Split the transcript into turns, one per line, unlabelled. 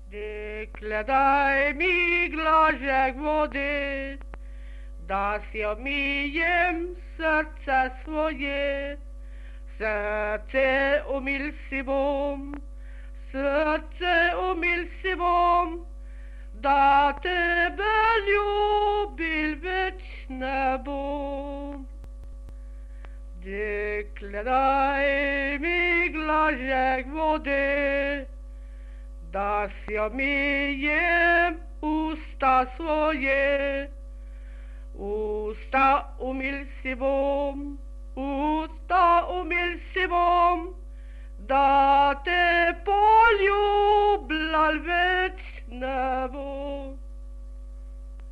Dekle, daj mi glažek vode, da si omijem srce svoje. Srce umil si bom, srce umil si bom, da tebe ljubil več ne bom. Dekle, daj mi glažek vode, da si omijem usta svoje. Usta umil si bom, usta umil si bom, da te poljubljal več ne bom.